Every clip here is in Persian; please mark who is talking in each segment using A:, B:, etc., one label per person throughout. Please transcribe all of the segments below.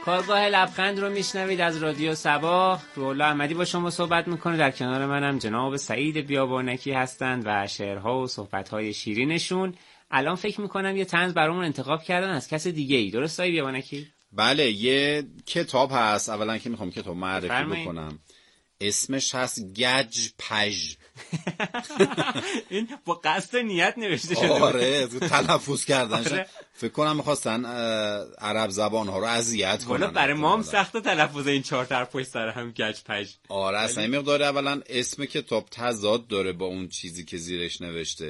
A: کارگاه لبخند رو میشنوید از رادیو صبا. روح‌الله احمدی با شما صحبت میکنه. در کنار منم جناب سعید بیابانکی هستند و شعرها و صحبت‌های شیرینشون. الان فکر میکنم یه طنز برامون انتخاب کردن از کس دیگه ای. درست آقای بیابانکی؟
B: بله، یه کتاب هست. اولا که میخوام کتاب معرفی بکنم. اسمش هست گج پژ.
A: این با قصد و نیت نوشته شده.
B: آره، تلفظ کردنش. آره. فکر کنم میخواستن عرب زبان ها رو اذیت کنن.
A: والا برای ما هم سخت تلفظ این 4 تا پشت سر هم گج پژ.
B: آره، اصلا این مقدار اولا اسم کتاب تضاد داره با اون چیزی که زیرش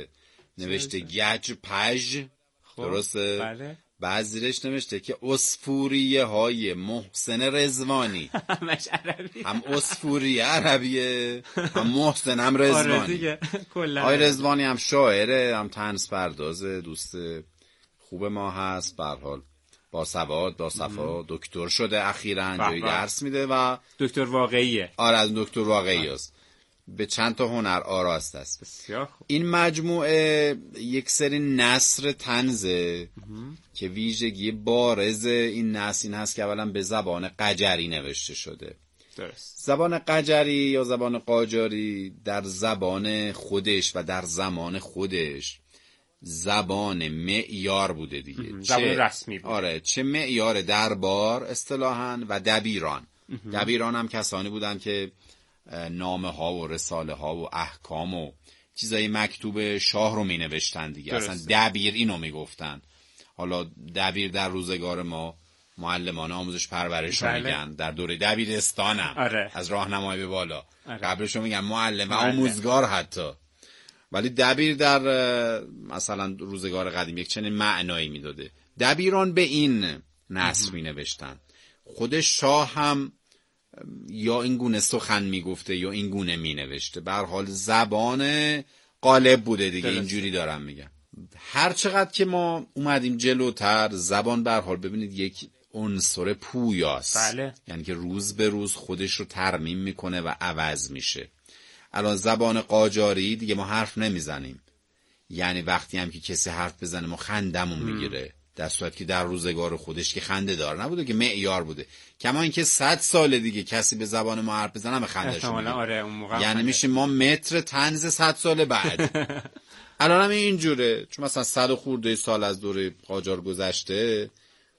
B: نوشته گج پژ. درسته؟
A: بله.
B: بعد زیرش نوشته که اسفوریه های محسن رضوانی.
A: همش عربی.
B: هم اسفوریه عربیه، هم محسن، هم رضوانی.
A: آره دیگه کلا.
B: آقای رضوانی هم شاعره، هم طنز پردازه، دوست خوب ما هست. به هر حال با سواد، با صفا، دکتر شده اخیراً، جایی درس میده و
A: دکتر واقعیه.
B: آره، از دکتر واقعی است. به چند تا هنر آراسته است.
A: بسیار خوب.
B: این مجموعه یک سری نثر طنزه که ویژگی بارز این نثر این هست که اولا به زبان قجری نوشته شده.
A: درست.
B: زبان قجری یا زبان قاجاری در زبان خودش و در زمان خودش زبان معیار بوده دیگه.
A: زبان رسمی بوده.
B: آره، چه معیار دربار اصطلاحاً و دبیران. دبیران هم کسانی بودن که نامه ها و رساله ها و احکام و چیزای مکتوب شاه رو می نوشتن دیگه.
A: درسته.
B: اصلا دبیر اینو می گفتن. حالا دبیر در روزگار ما معلمان آموزش پرورش رو میگن، در دوره دبیرستانم.
A: آره.
B: از راهنمایی به بالا.
A: آره.
B: قبلش رو میگن معلم و آموزگار حتی. ولی دبیر در مثلا روزگار قدیم یک چنین معنایی میداده. دبیران به این نثر می نوشتن. خود شاه هم یا این گونه سخن میگفته یا این گونه مینوشته. به هر حال زبان غالب بوده دیگه. اینجوری دارم میگم. هر چقدر که ما اومدیم جلوتر، زبان به هر حال ببینید یک عنصر پویاست.
A: بله.
B: یعنی که روز به روز خودش رو ترمیم میکنه و عوض میشه. الان زبان قاجاری دیگه ما حرف نمیزنیم. یعنی وقتی هم که کسی حرف بزنه ما خندمون میگیره. در صورتی که در روزگار خودش که خنده دار نبوده، که معیار بوده. کما اینکه 100 سال دیگه کسی به زبان ما حرف بزنه به خندش میگیره.
A: آره، اون موقع
B: یعنی میشه ما متر طنز 100 سال بعد. الان هم اینجوره، چون مثلا 100 خورده سال از دوره قاجار گذشته،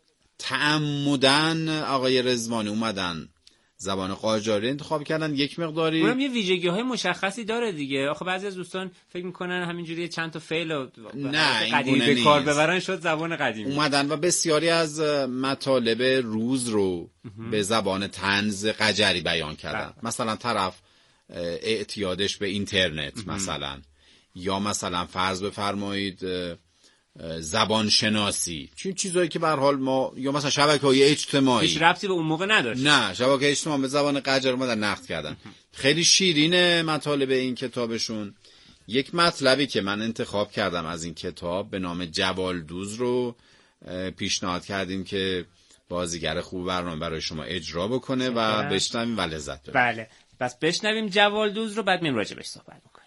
B: تعمدن آقای رضوانی اومدن زبان قاجاری انتخاب کردن. یک مقداری
A: اونم یه ویژگی‌های مشخصی داره دیگه. آخه بعضی از دوستان فکر میکنن همینجوری چند تا فعل قدیمی به کار ببرن شد زبان قدیمی.
B: اومدن و بسیاری از مطالب روز رو به زبان طنز قجری بیان کردن. مثلا طرف اعتیادش به اینترنت مثلا، یا مثلا فرض بفرمایید زبان شناسی، چون چیزایی که به هر حال ما، یا مثلا شبکه‌های اجتماعی،
A: هیچ ربطی به اون موقع نداشت.
B: نه، شبکه اجتماعی به زبان قجر اومدن نقد کردن. خیلی شیرین مطالب این کتابشون. یک مطلبی که من انتخاب کردم از این کتاب به نام جوالدوز رو پیشنهاد کردیم که بازیگر خوب برنامه برای شما اجرا بکنه و بشنویم و لذت ببریم.
A: بله، پس بشنویم جوالدوز رو، بعد میریم راجع بهش صحبت می‌کنیم.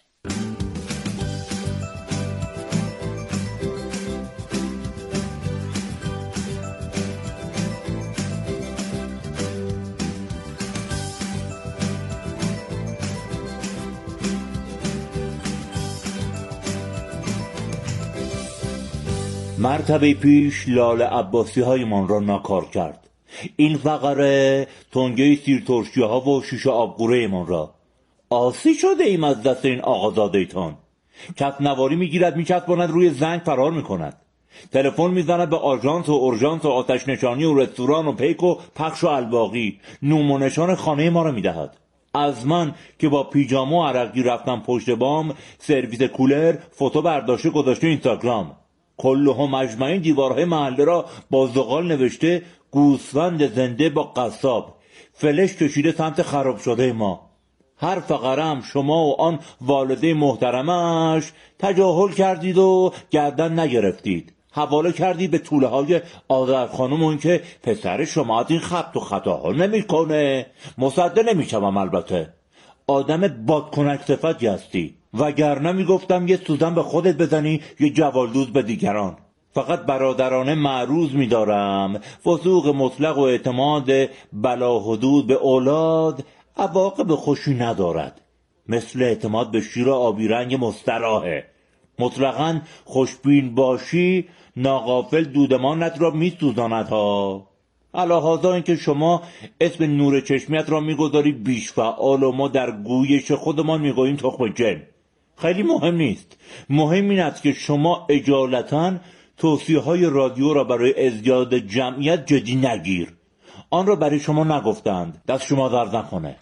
C: مرتبه پیش لاله عباسی های من را ناکار کرد. این فقره تنگه سیر ترشی ها و شیشه آبگوره من را. آسی شده ایم از دست این آقازادهتان. کف نواری میگیرد میچسباند روی زنگ فرار میکند. تلفن میزند به آژانس و اورژانس و آتش نشانی و رستوران و پیک و پخش و الباقی. نوم و نشان خانه ما را میدهد. از من که با پیجامه و عرقی رفتم پشت بام، سرویس کولر فوتو برداشته گذاشته اینستاگرام. کلهم اجمعین دیوارهای محله را با زغال نوشته گوسفند زنده با قصاب. فلش کشیده سمت خراب شده ما. هر فقره هم شما و آن والده محترمش تجاهل کردید و گردن نگرفتید. حواله کردید به توله های آذر خانم، اون که پسر شما از این خبط و خطاها نمی کنه. مصدق نمی شوم البته. آدم بادکنک صفتی هستی، وگرنه میگفتم یه سوزن به خودت بزنی، یه جوالدوز به دیگران. فقط برادرانه معروض می‌دارم وثوق مطلق و اعتماد بلا حدود به اولاد عواقب خوشی ندارد، مثل اعتماد به شیر آبی رنگ مستراحه. مطلقاً خوشبین باشی ناغافل دودمانت را می‌سوزاند ها. علاوه این که شما اسم نور چشمیت را می‌گذاری بیش فعال و ما در گویش خودمان می‌گوییم تخم جن. خیلی مهم نیست. مهم این است که شما اجالتاً توصیه‌های رادیو را برای ازدیاد جمعیت جدی نگیر. آن را برای شما نگفتند، دست شما درد نکنه.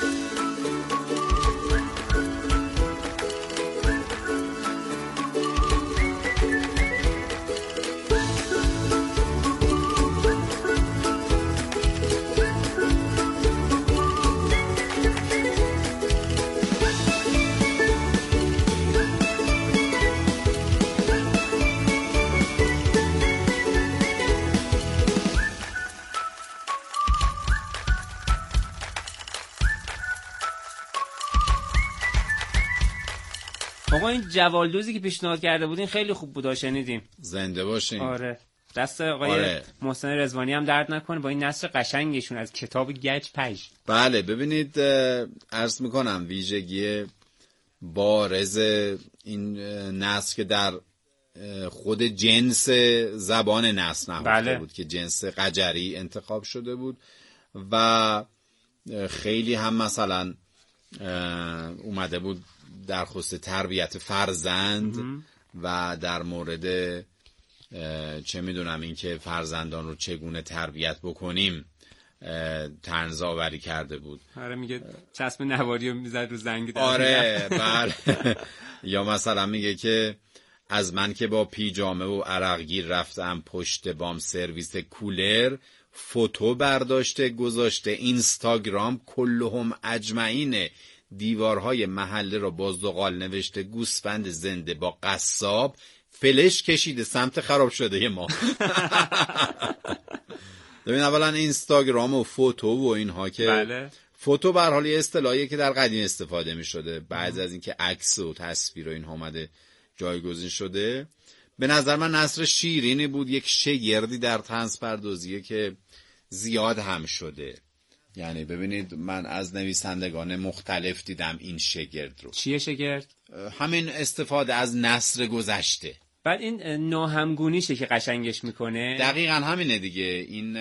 A: آقا این جوالدوزی که پیشنهاد کرده بودین خیلی خوب بود، شنیدیم.
B: زنده باشین.
A: آره دست آقای محسن رضوانی هم درد نکنه با این نثر قشنگشون از کتاب گچ پژ.
B: بله ببینید، عرض میکنم ویژگی بارز این نثر که در خود جنس زبان نثر نهفته بود که جنس قجری انتخاب شده بود و خیلی هم مثلا اومده بود در خصوص تربیت فرزند و در مورد چه میدونم این که فرزندان رو چگونه تربیت بکنیم طنز آوری کرده بود.
A: آره میگه چسب نواری رو میزد رو زنگ در.
B: آره بله. یا مثلا میگه که از من که با پیجامه و عرقگیر رفتم پشت بام سرویس کولر، فوتو برداشته گذاشته اینستاگرام کلهم اجمعینه، دیوارهای محله را با زغال نوشته گوسفند زنده با قصاب، فلش کشیده سمت خراب شده ما. ببین اولا اینستاگرام و فوتو و اینها که
A: بله.
B: فوتو به هر حال یه اصطلاحیه که در قدیم استفاده می شده، بعد از اینکه عکس و تصویر و اینها اومده جایگزین شده. به نظر من نثر شیرینی بود، یک شگردی در طنز پردازیه که زیاد هم شده. یعنی ببینید من از نویسندگان مختلف دیدم این شگرد رو.
A: چیه شگرد؟
B: همین استفاده از نثر گذشته.
A: بعد این ناهمگونیشه که قشنگش میکنه.
B: دقیقاً همینه دیگه، این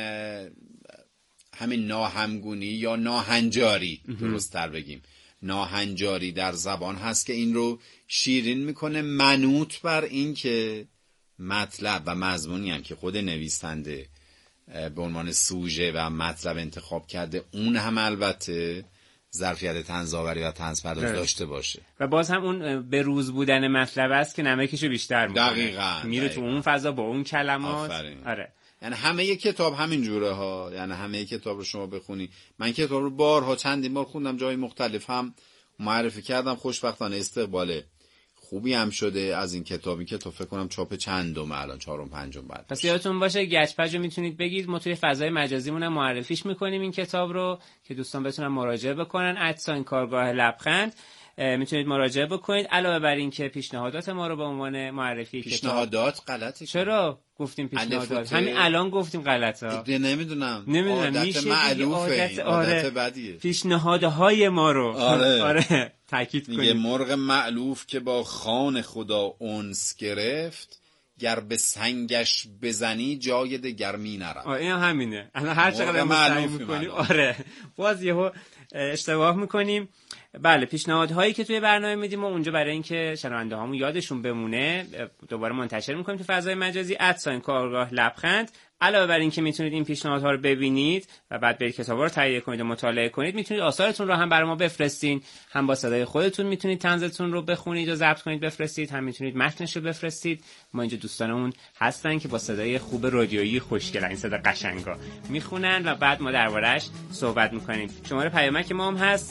B: همین ناهمگونی یا ناهنجاری درست‌تر بگیم، ناهنجاری در زبان هست که این رو شیرین میکنه، منوط بر این که مطلب و مضمونی هم که خود نویسنده به عنوان سوژه و مطلب انتخاب کرده اون هم البته ظرفیت طنزآوری و طنزپردازی داشته باشه
A: و باز هم اون به روز بودن مطلب است که نمکشو بیشتر میکنه.
B: دقیقاً
A: میره تو اون فضا با اون کلمات.
B: آره. یعنی همه کتاب همین جوره ها، یعنی همه کتاب رو شما بخونی، من کتاب رو بارها چندین بار خوندم، جای مختلف هم معرفی کردم، خوشبختانه استقبال خوبی هم شده از این کتابی که تو فکر کنم چاپ چندم الان، چهارم پنجم بعد.
A: پس یادتون باشه گچ پژ رو میتونید بگید، ما توی فضای مجازیمون هم معرفیش میکنیم این کتاب رو که دوستان بتونن مراجعه بکنن. @کارگاه لبخند میتونید مراجعه بکنید. علاوه بر این که پیشنهادات ما رو به عنوان معرفی
B: پیشنهادات غلطه.
A: چرا گفتیم پیشنهادات؟ همین الان گفتیم غلطه.
B: نمیدونم
A: میشه
B: معلوفه، عادت بدیه.
A: پیشنهادهای ما رو آره تاکید کنیم.
B: میگه مرغ معلوف که با خان خدا انس گرفت، گر به سنگش بزنی جای دگر می نرم.
A: این همینه. الان هر چقدر معلوف میکنیم آره باز یهو اشتباه میکنیم. بله پیشنهادهایی که توی برنامه میدیم و اونجا برای اینکه شنونده هامون یادشون بمونه دوباره منتشر میکنیم تو فضای مجازی @کارگاه لبخند. علاوه بر این که میتونید این پیشنهادها رو ببینید و بعد برید کتابا رو تهیه کنید و مطالعه کنید، میتونید آثارتون رو هم برای ما بفرستین. هم با صدای خودتون میتونید طنزتون رو بخونید و ضبط کنید بفرستید، هم میتونید متنش رو بفرستید. ما اینجا دوستانمون هستن که با صدای خوب رادیویی خوشگل این صدا قشنگا میخونن و بعد ما دربارش صحبت میکنیم. شماره پیامک ما هم هست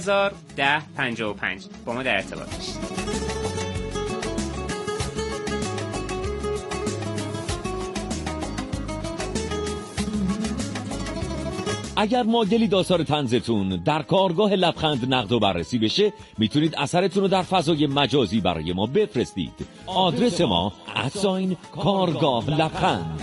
A: 3001055. با ما در ارتباط باشید.
D: اگر مایلید آثار طنزتون در کارگاه لبخند نقد و بررسی بشه، میتونید اثرتون رو در فضای مجازی برای ما بفرستید. آدرس ما @کارگاه لبخند.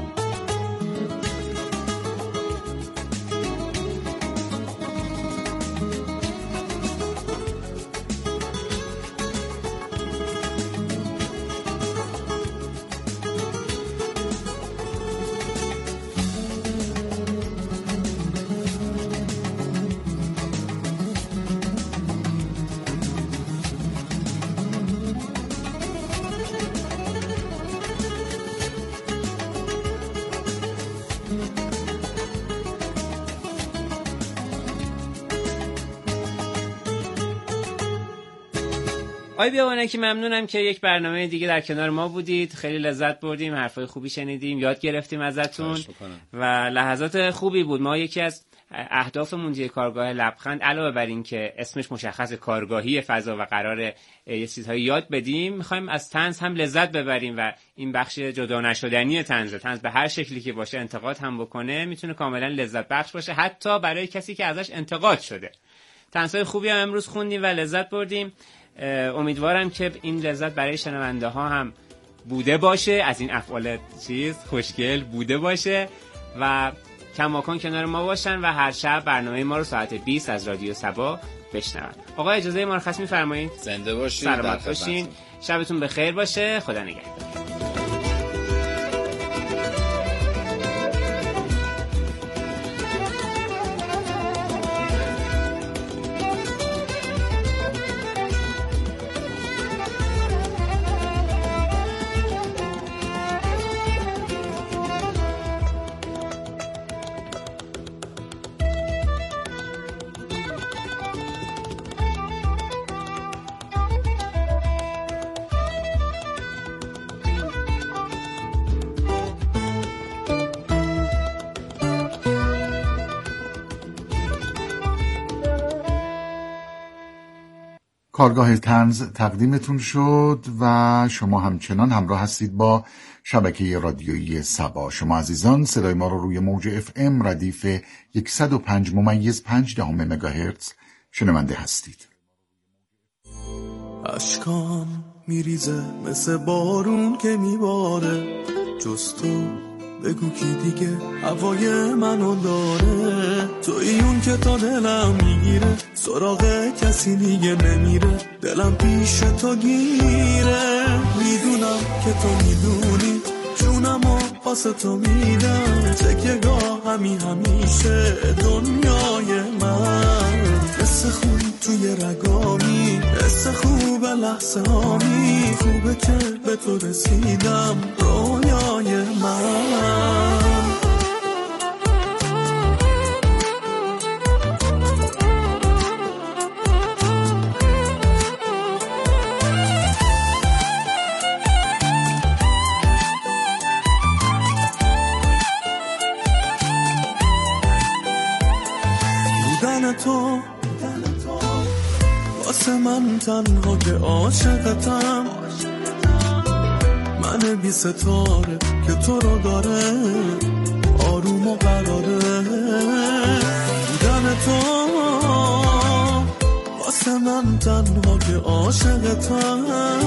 A: آقای بیابانکی ممنونم که یک برنامه دیگه در کنار ما بودید. خیلی لذت بردیم، حرفای خوبی شنیدیم، یاد گرفتیم ازتون و لحظات خوبی بود. ما یکی از اهدافمون توی کارگاه لبخند علاوه بر این که اسمش مشخص کارگاهی فضا و قراره یه چیزهایی یاد بدیم، میخوایم از طنز هم لذت ببریم و این بخش جدا نشدنی طنز به هر شکلی که باشه انتقاد هم بکنه میتونه کاملا لذت بخش باشه، حتی برای کسی که ازش انتقاد شده. طنزهای خوبی هم امروز خوندیم و لذت بردیم. امیدوارم که این لذت برای شنونده ها هم بوده باشه، از این افعال خوشگل بوده باشه و کماکان کنار ما باشن و هر شب برنامه ما رو ساعت 20 از رادیو صبا بشنون. آقا اجازه مرخص می‌فرمایید؟
B: زنده باشید،
A: سلامت باشین، شبتون بخیر باشه، خدا نگهدار.
E: کارگاه طنز تقدیمتون شد و شما همچنان همراه هستید با شبکه رادیویی صبا. شما عزیزان صدای ما رو روی موج FM ردیف 105.5 مگاهرتز شنونده هستید.
F: اشکام میریزه مثل بارون که میباره، جز تو بگو کی دیگه هوای منو داره. توی اون که تا دلم میگیره، سراغ کسی دیگه نمیره، دلم پیش تو گیره. میدونم که تو میدونی، جونمو واسه تو میدم، تکیه‌گاه همیشه دنیای من. مثل خون توی رگامی، مثل خوب لحظه هامی، خوبه که به تو رسیدم رویای من. بودن تو واسه من تنها که عاشقتم، من بی ستاره که تو رو داره آروم و قراره. بودن تو واسه من تنها که عاشقتم،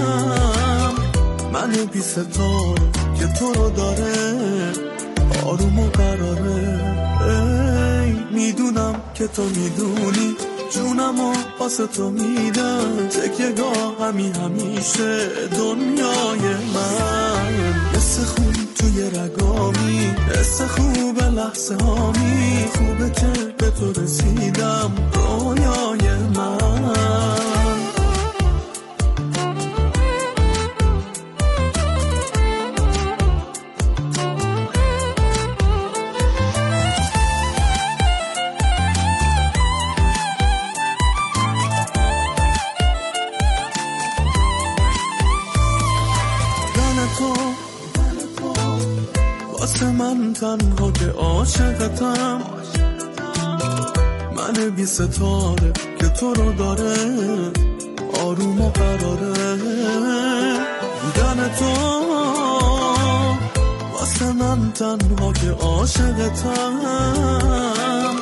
F: من بی ستاره که تو رو داره آروم و قراره. میدونم که تو میدونی، جونمو واسه تو میدم، تکیه‌گاه همیشه دنیای من. مثل خون توی رگامی، مثل خوب لحظه هامی، خوبه که به تو رسیدم رویای من. من تنها که عاشقتم، من بی ستاره که تو رو داره آروم و قراره. بودن تو واسه من تنها که عاشقتم،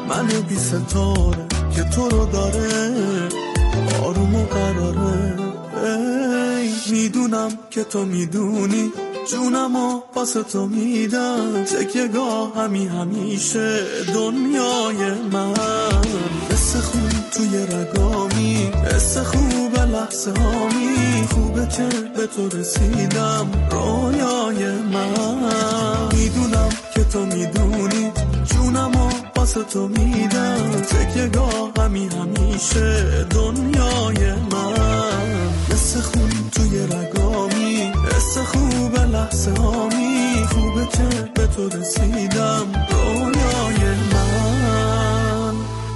F: من بی ستاره که تو رو داره آروم و قراره. میدونم که تو میدونی جونمو واسه تو میدم، تکیه گاه همیشه دنیای من. مثل خون توی رگامی، مثل خوب لحظه هامی، خوبه که به تو رسیدم رویای من. میدونم که تو میدونی جونمو واسه تو میدم، تکیه گاه همیشه دنیای من. مثل خون توی رگامی، مثل خوب لحظه هامی، خوبه که به تو رسیدم رویای من.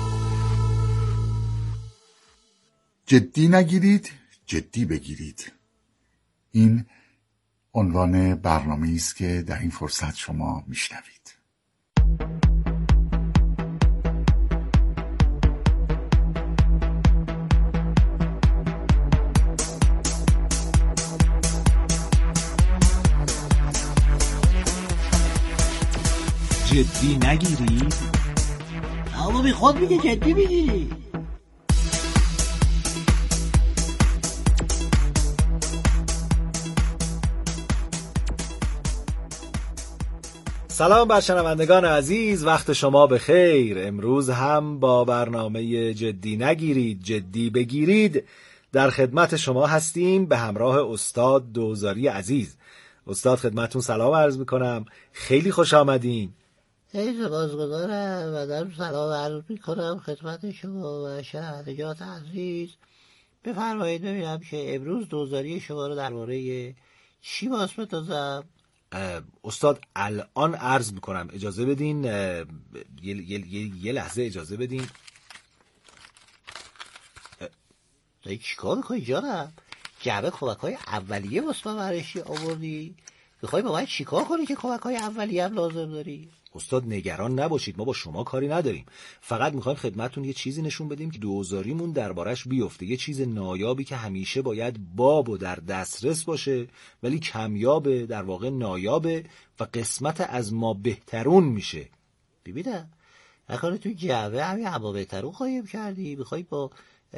E: جدی نگیرید، جدی بگیرید. این عنوان برنامه‌ای است که در این فرصت شما میشنوید.
G: جدی نگیرید؟
H: اما بی خود میگه جدی بگیری.
G: سلام بر شنوندگان عزیز، وقت شما بخیر. امروز هم با برنامه جدی نگیرید جدی بگیرید در خدمت شما هستیم به همراه استاد دوزاری عزیز. استاد خدمتون سلام عرض میکنم، خیلی خوش آمدین.
H: خیلی سپاسگزارم و در سلام عرض میکنم خدمت شما و شنوندگان عزیز. بفرمایید ببینم که امروز دوزاری شما رو درباره چی باز بتازم؟
G: استاد الان عرض میکنم، اجازه بدین یه لحظه اجازه بدین.
H: داری چی کار میکنی جانم؟ جعبه کمک‌های اولیه واسه من برشی آوردی؟ میخوای با من چی کار کنی که کمک‌های اولیه هم لازم داری؟
G: استاد نگران نباشید، ما با شما کاری نداریم، فقط میخوایم خدمتون یه چیزی نشون بدیم که دوزاریمون دربارش بیفته، یه چیز نایابی که همیشه باید باب و در دسترس باشه ولی کمیابه، در واقع نایابه و قسمت از ما بهترون میشه.
H: ببینم نکنه تو جعبه همین اما بهترون خواهیم کردی، میخوای با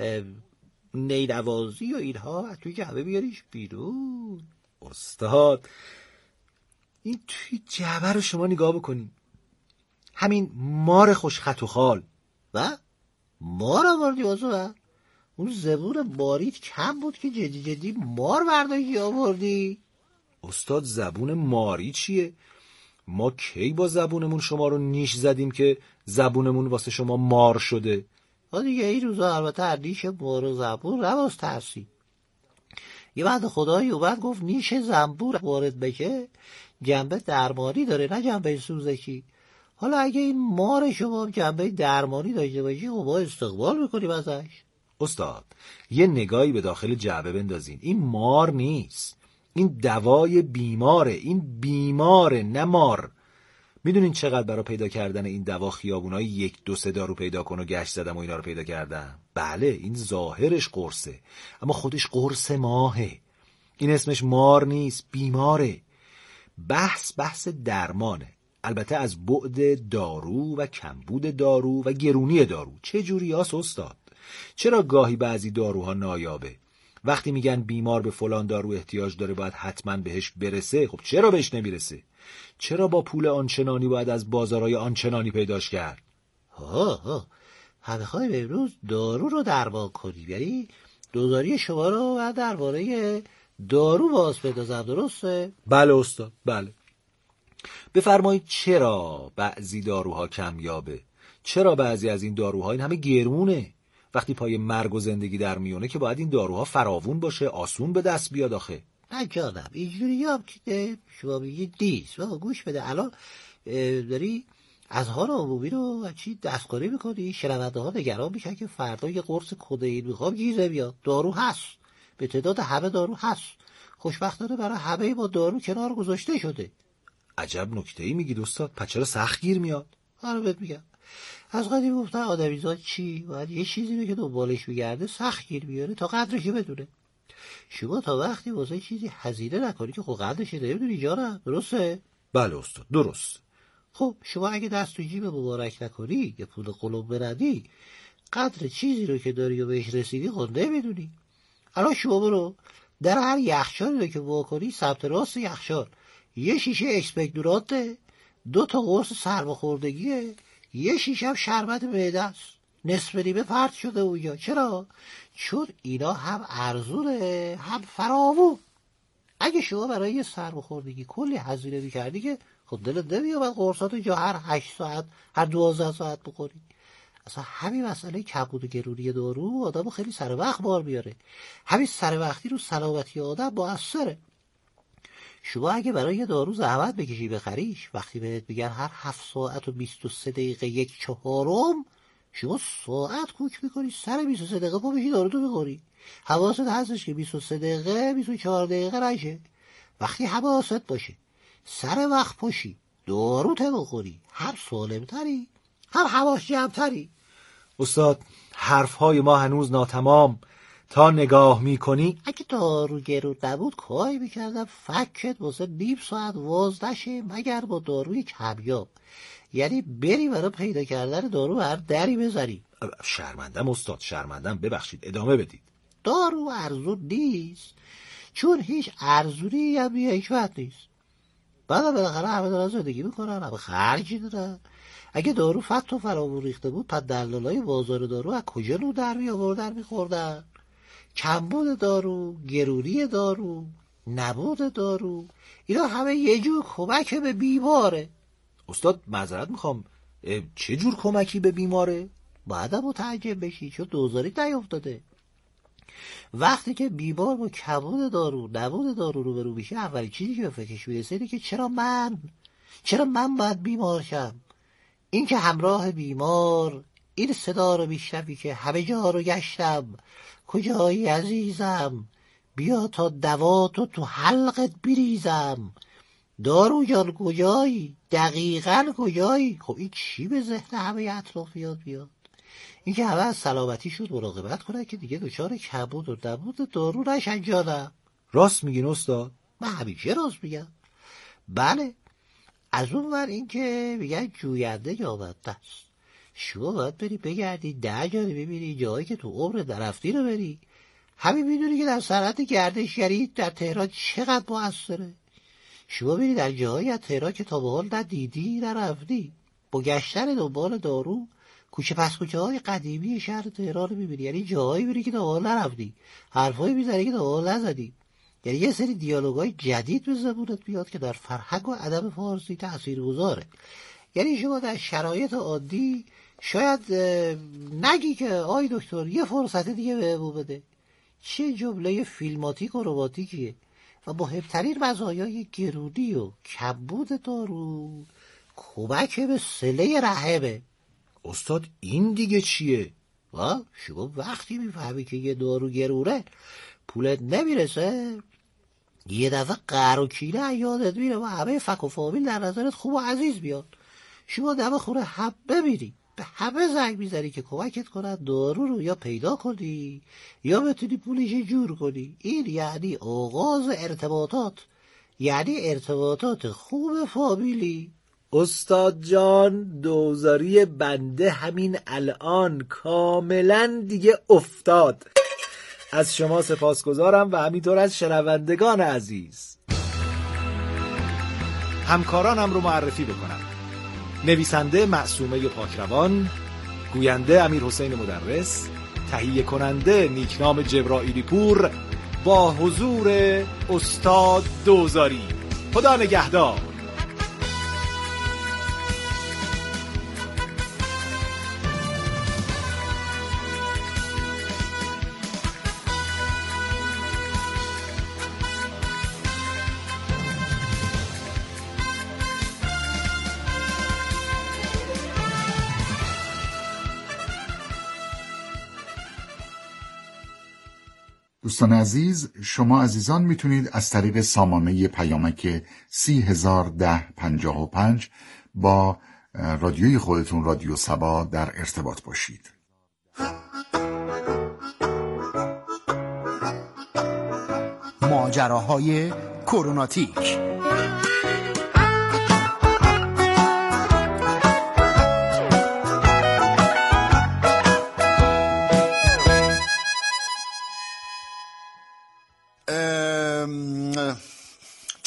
H: نیروازی و اینها تو جعبه بیاریش بیرون؟
G: استاد این توی جعبه رو شما نگاه بکنین، همین مار خوشخط و خال.
H: و مار آوردی واسه من؟ اون زبون ماریت کم بود که جدی مار برداشتی آوردی؟
G: استاد زبون ماری چیه؟ ما کی با زبونمون شما رو نیش زدیم که زبونمون واسه شما مار شده؟
H: دیگه این روزا البته نیش مار و زبون رواز ترسی. یه بعد خدایی اومد گفت نیش زنبور وارد بشه جنبه درمانی داره نه جنبه سوزکی. حالا اگه این مار شما جنبه درمانی داشته باشی خب ما استقبال میکنیم ازش.
G: استاد یه نگاهی به داخل جعبه بندازین، این مار نیست، این دوای بیماره، این بیماره نه مار. میدونین چقدر برای پیدا کردن این دوا خیابونای 1 2 3 دارو پیدا کن و گشت زدم و اینا رو پیدا کردم؟ بله این ظاهرش قرصه اما خودش قرص ماهه. این اسمش مار نیست، بیماره. بحث درمانه، البته از بعد دارو و کمبود دارو و گرونی دارو. چه جوری هست استاد؟ چرا گاهی بعضی داروها نایابه؟ وقتی میگن بیمار به فلان دارو احتیاج داره باید حتما بهش برسه، خب چرا بهش نمیرسه؟ چرا با پول آنچنانی باید از بازارهای آنچنانی پیداش کرد؟
H: همه خواهیم امروز دارو رو درمان کنیم، یعنی دوزاری شما رو و درباره دارو باز بدازم، درسته؟
G: بله استاد بله. بفرمایید چرا بعضی داروها کمیابه؟ چرا بعضی از این داروها این همه گرونه؟ وقتی پای مرگ و زندگی در میونه که باید این داروها فراوون باشه، آسون به دست بیاد. آخه
H: نه جانم اینجوری هم که شما بگید دیست. گوش بده، الان داری از حال عمومی رو چی دستکاری میکنی؟ شنونده ها نگران میشن که فردا یه قرص کدئین میخوام گیزه بیاد. دارو هست، به تعداد همه دارو هست، خوشبختانه برای همه ما دارو کنار گذاشته شده.
G: عجب نکته‌ای میگید استاد، پس چرا سخت گیر میاد؟
H: آره بهت میگم، از قدیم گفتن آدمیزاد چی باید یه چیزی رو که دنبالش میگرده سخت گیر بیاره تا قدرش بدونه. شما تا وقتی واسه چیزی هزینه نکنی که خب قدرش نمیدونی جانم، درسته؟
G: بله استاد درست.
H: خب شما اگه دست تو جیب مبارک نکنی یه پول قلوب بردی، قدر چیزی رو که داری و بهش رسیدی خونده میدونی. الان شما برو در هر یخچالی رو که واکنی سمت راست یخچال یه شیشه اکسپکتورانته، 2 تا قرص سرماخوردگیه، یه شیشه هم شربت معده است، نصف نیمه پرت شده اونجا. چرا؟ چون اینا هم ارزونه هم فراوون. اگه شما برای یه سرماخوردگی کلی هزینه می‌کردی که خب دلت نمیاد قرصاتو جا هر 8 ساعت هر 12 ساعت بخوری. اصلا همین مسئله کمبود و گرونی دارو آدمو خیلی سر وقت بار میاره. همین سر وقتی رو سلامتی آدم موثره. شما اگه برای یه دارو زحمت بکشی بخریش، وقتی بهت میگن هر 7 ساعت و 23 دقیقه 1/4، شما ساعت کوک میکنی سر 23 دقیقه پا بشی دارو تو بخوری. حواست هستش که 23 دقیقه 24 دقیقه نشه. وقتی حواست باشه سر وقت پاشی دارو تو بخوری، هم سالمتری هم حواس جمع‌تری.
G: استاد حرفهای ما هنوز ناتمام. تا نگاه میکنی
H: اگه دارو گرون نبود کاری میکردم فکت واسه نیم ساعت واز نشه مگر با داروی کمیاب. یعنی بری برای پیدا کردن دارو هر دری بزنی.
G: شرمندم استاد، شرمندم، ببخشید ادامه بدید.
H: دارو ارزون نیست، چون هیچ ارزونی هم بی حکمت نیست. بعد بالاخره همه دارن زندگی میکنن، همه خرجی دارن. اگه دارو فت و فرامون ریخته بود پس دلالای بازار دارو از کجا رو در می آوردن میخوردن؟ کمبود دارو، گرونی دارو، نبود دارو، اینا همه یه جور کمک به بیماره.
G: استاد معذرت میخوام، چه جور کمکی به بیماره؟
H: باید متعجب بشی چون دوزاری نیفتاده. وقتی که بیمار با کمبود دارو، نبود دارو روبرو میشه، اولین چیزی که به فکرش میرسه اینه که چرا من باید بیمار شم؟ این که همراه بیمار این صدا رو میشنوی که همه جا رو گشتم، کجایی عزیزم، بیا تا دواتو تو حلقت بریزم، دارو جان کجایی، دقیقاً کجایی. خب این چی به ذهن همه اطرافیات بیاد؟ این که همه از سلامتی شد مراقبت کنن که دیگه دچار کمبود و نبود دارو نشن جانم.
G: راست میگین استاد؟
H: من همیشه راست میگم. بله. از اون ور این که میگن جوینده جاودته است. شما باید بری بگردی 10 جا ببینی جایی که تو عمر نرفتی رو بری. همین میدونی که در صنعت گردشگری در تهران چقدر موثره. شما بری در جایی از تهران که تا به حال ندیدی نرفتی. با گشتن دنبال دارو کوچه پس کوچه های قدیمی شهر تهران رو میبینی. یعنی جایی بری که تا به حال نرفتی، حرفایی میزنی که تا به حال نزدی. یعنی یه سری دیالوگای جدید به زبونت بیاد که در فرهنگ و ادب فارسی تاثیرگذاره. یعنی شما در شرایط عادی شاید نگی که آی دکتر یه فرصت دیگه بهمون بده. چه جمله فیلماتیک و رباتیکیه. و مهمترین مزایای گرونی و کمبود دارو کمک به صله رحمه.
G: استاد این دیگه چیه؟
H: شما وقتی میفهمی که یه دارو گرونه پولت نمیرسه، یه دفعه قهر و کینه یادت میره و همه فک و فامیل در نظرت خوب و عزیز بیاد. شما دم خونه حبه میری، به همه زنگ میزنی که کمکت کنن دارو رو یا پیدا کنی یا بتونی پولش جور کنی. این یعنی آغاز ارتباطات، یعنی ارتباطات خوب فامیلی.
G: استاد جان دوزاری بنده همین الان کاملا دیگه افتاد. از شما سپاسگزارم و همینطور از شنوندگان عزیز. همکارانم رو معرفی بکنم: نویسنده معصومه پاکروان، گوینده امیرحسین مدرس، تهیه کننده نیکنام جبرائیلی پور، با حضور استاد دوزاری. خدا نگهدار.
E: دوستان عزیز، شما عزیزان میتونید از طریق سامانه پیامک 301055 با رادیوی خودتون رادیو سبا در ارتباط باشید.
I: ماجراهای کروناتیک.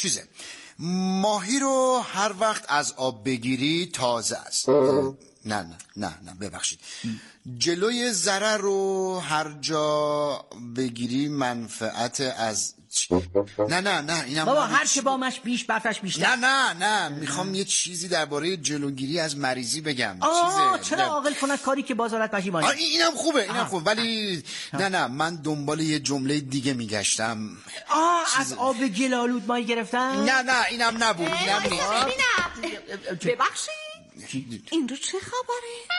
I: چیزه، ماهی رو هر وقت از آب بگیری تازه است. نه ببخشید، جلوی ضرر رو هر جا بگیری منفعت از نه اینم
H: بابا هر که بامش بیش برفش بیشتر.
I: نه میخوام یه چیزی درباره جلوگیری از مریضی بگم.
H: چرا عاقل کند کاری که بازارت پشیمانی.
I: اینم خوبه ولی نه من دنبال یه جمله دیگه میگشتم.
H: از آب گلالود ماهی گرفتن؟
I: نه اینم نبود.
J: ببخشید این رو چه خبره؟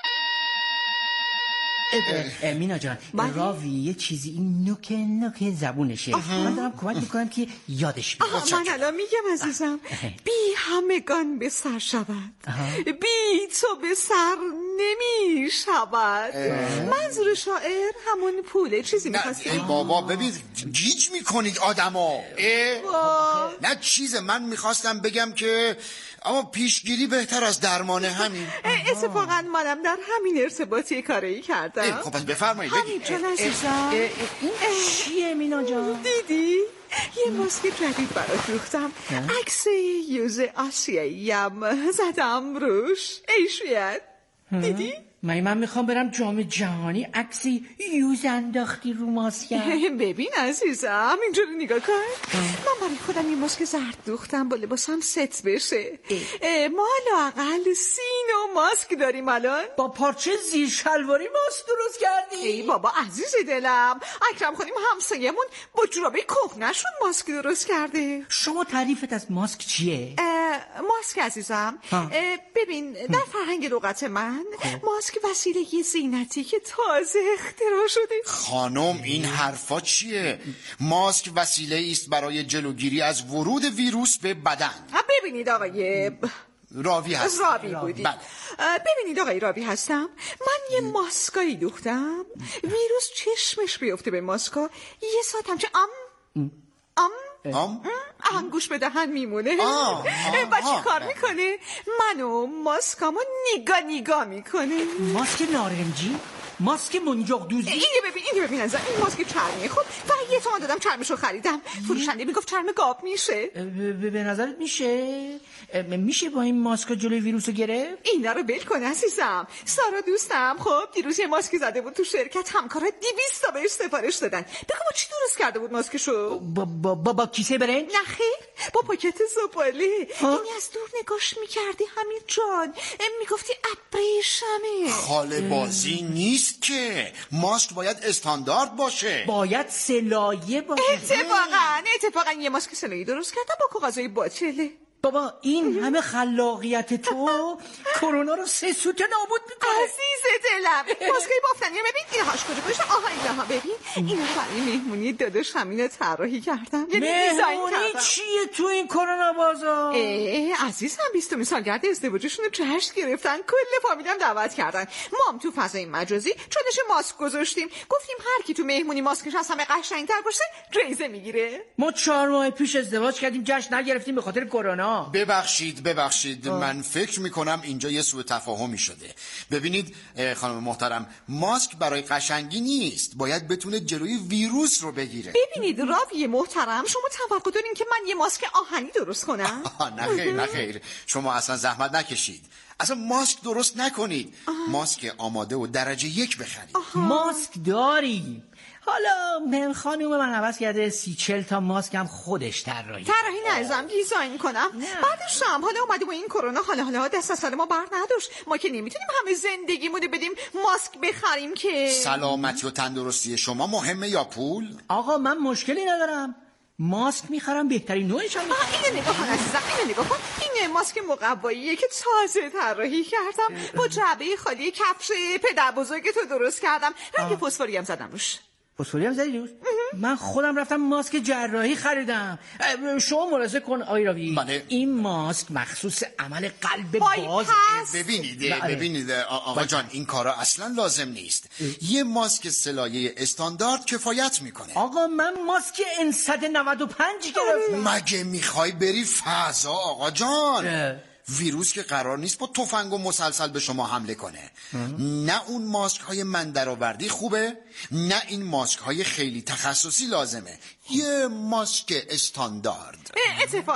H: مینا جان، راوی یه چیزی این نوک زبونشه. من دارم کمک میکنم که یادش بیاد.
J: من الان میگم عزیزم، بی همگان به سر شود، بی تو به سر نمی شود. منظور شاعر همون پوله. چیزی میخواستی؟
I: بابا ببین گیج میکنید آدمو. نه چیزه، من میخواستم بگم که اما پیشگیری بهتر از درمانه. همین.
J: اتفاقا منم در همین ارتباطی کاری کردم.
I: خب پس بفرمایید.
J: همینطور عزیزم.
H: این چیه مینا جان؟
J: دیدی؟ یه ماسک جدید برات دوختم. عکس یوز آسیاییم زدم روش. ایشویت دیدی؟
H: من میخوام برم جام جهانی عکسی یوز انداختی رو ماسکم.
J: ببین عزیزم اینجوری نگاه کن. من برای خودم یه ماسک زرد دوختم با لباسم ست بشه. ما لااقل 30 نوع ماسک داریم الان.
H: با پارچه زیر شلواری ماسک درست کردی؟
J: ای بابا عزیز دلم، اکرم خانیم همسایمون با جورابه کهنه‌شون ماسک درست کرده.
H: شما تعریفت از ماسک چیه؟
J: ماسک عزیزم ببین در فرهنگ لغت من ماسک وسیله زینتی که تازه اختراع شده.
I: خانم این حرفا چیه؟ ماسک وسیله است برای جلوگیری از ورود ویروس به بدن.
J: ببینید آقای
I: راوی هستم.
J: راوی بودی. ببینید آقای راوی هستم، من یه ماسکایی دوختم ویروس چشمش بیفته به ماسکا، یه ساعت همچه انگوش به دهن میمونه. بعد چی کار میکنه؟ منو ماسکامو نگاه میکنه.
H: ماسک نارنجی؟ ماسک منجاق دوزی؟
J: اینو ببین از این ماسک چرمی. خب و یه تومن دادم چرمشو خریدم. فروشنده میگفت چرم گاو میشه.
H: به نظرت میشه با این ماسک جلوی ویروسو گرفت؟
J: اینا رو بل کن عزیزم. سارا دوستم خب دیروز یه ماسک زده بود تو شرکت، همکارا 200 تا بهش سفارش دادن. بگو با چی درست کرده بود ماسکشو؟
H: با کیسه برنج؟
J: نه خیر، با پاکت زباله. یعنی از دور نگاش میکردی همین جان، میگفتی ابریشمه.
I: خاله بازی نیست که ماسک باید استاندارد باشه،
H: باید سلایه باشه.
J: اتفاقا یه ماسک سلایه درست کردم با کاغذهای باطله.
H: بابا این همه خلاقیت تو کرونا رو 3 سوته نابود میکنه.
J: عزیز دلم ماسکای بافتنی ببین اینهاش کجا گذاشتم. اینها ببین اینا رو برای مهمونی داداش همین طراحی کردم.
H: مهمونی چیه تو این کرونا بازار؟
J: عزیزم 20 سالگرد ازدواجشون رو جشن گرفتن، کل فامیلم دعوت کردن. ما هم تو فضای مجازی چالش ماسک گذاشتیم، گفتیم هر کی تو مهمونی ماسکش از همه قشنگ‌تر باشه جایزه میگیره.
H: ما 4 ماه پیش ازدواج کردیم جشن نگرفتیم به خاطر کرونا.
I: ببخشید من فکر میکنم اینجا یه سوء تفاهمی شده. ببینید خانم محترم، ماسک برای قشنگی نیست، باید بتونه جلوی ویروس رو بگیره.
J: ببینید راوی محترم، شما توقع دارین که من یه ماسک آهنی درست کنم؟
I: نه خیر شما اصلا زحمت نکشید، اصلا ماسک درست نکنید. ماسک آماده و درجه 1 بخرید.
H: ماسک داری؟ حالا خانوم من عوض کرده 30-40 تا ماسک هم خودش طراحی
J: نرزم دیزاین کنم. بعدش هم حالا اومده با این کرونا حالا دست از سال ما بر نداشت. ما که نمیتونیم همه زندگیمون بدیم ماسک بخریم که.
I: سلامتی و تندرستی شما مهمه یا پول؟
H: آقا من مشکلی ندارم، ماسک میخرم بهترین نوعش هم میخرم.
J: اینو نگاه کن عزیزم، اینو نگاه کن. این ماسک مقواییه که تازه طراحی کردم با جعبه خالی کفش پدر بزرگ تو درست کردم. رنگ فسفوری هم زدم روش.
H: فسفوری هم زدی روش؟ من خودم رفتم ماسک جراحی خریدم. شما ملاحظه کن آقای راوی، این ماسک مخصوص عمل قلب باز.
I: ببینید آقا جان، این کارا اصلا لازم نیست. یه ماسک سلایه استاندارد کفایت میکنه.
H: آقا من ماسک N195 گرفتم.
I: مگه میخوای بری فضا آقا جان؟ ویروس که قرار نیست با تفنگ و مسلسل به شما حمله کنه. نه اون ماسک های من درآوردی خوبه، نه این ماسک های خیلی تخصصی لازمه. یه ماسک استاندارد.